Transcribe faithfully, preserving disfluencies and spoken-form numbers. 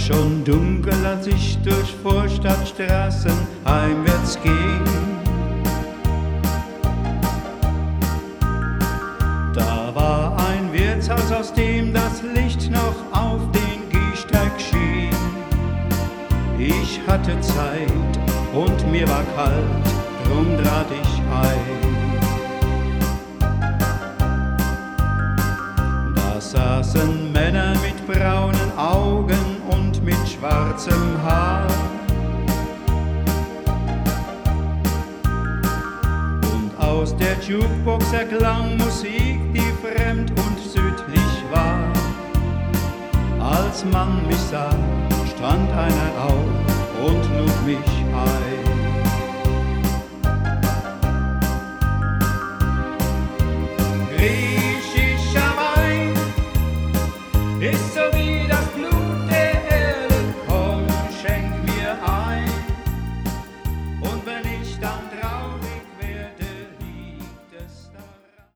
schon dunkel, als ich durch Vorstadtstraßen heimwärts ging. Da war ein Wirtshaus, aus dem das Licht noch auf den Gehsteig schien. Ich hatte Zeit und mir war kalt, drum trat ich ein. Da saßen Männer mit braunen Augen und mit schwarzem Haar. Und aus der Jukebox erklang Musik, die fremd und südlich war. Als man mich sah, stand einer auf und lud mich ein. Griechischer Wein ist so wie das